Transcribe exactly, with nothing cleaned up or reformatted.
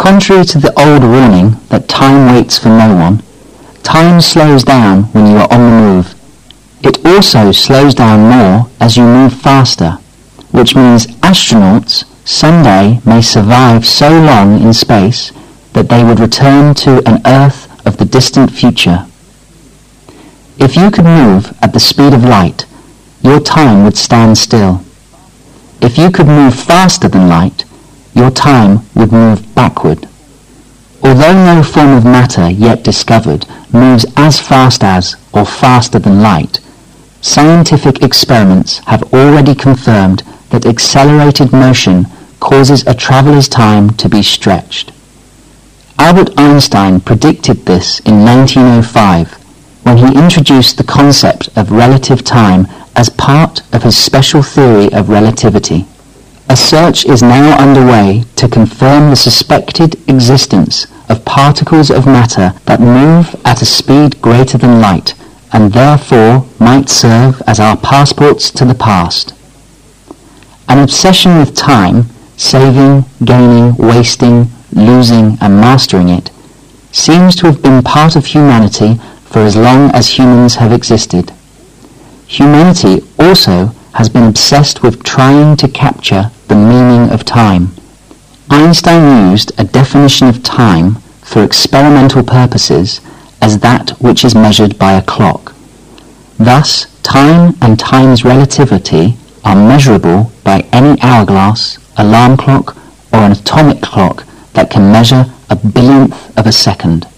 Contrary to the old warning that time waits for no one, time slows down when you are on the move. It also slows down more as you move faster, which means astronauts someday may survive so long in space that they would return to an Earth of the distant future. If you could move at the speed of light, your time would stand still. If you could move faster than light, your time would move backward. Although no form of matter yet discovered moves as fast as or faster than light, scientific experiments have already confirmed that accelerated motion causes a traveller's time to be stretched. Albert Einstein predicted this in nineteen oh five when he introduced the concept of relative time as part of his special theory of relativity. A search is now underway to confirm the suspected existence of particles of matter that move at a speed greater than light and therefore might serve as our passports to the past. An obsession with time, saving, gaining, wasting, losing and mastering it, seems to have been part of humanity for as long as humans have existed. Humanity also has been obsessed with trying to capture the meaning of time. Einstein used a definition of time for experimental purposes as that which is measured by a clock. Thus, time and time's relativity are measurable by any hourglass, alarm clock, or an atomic clock that can measure a billionth of a second.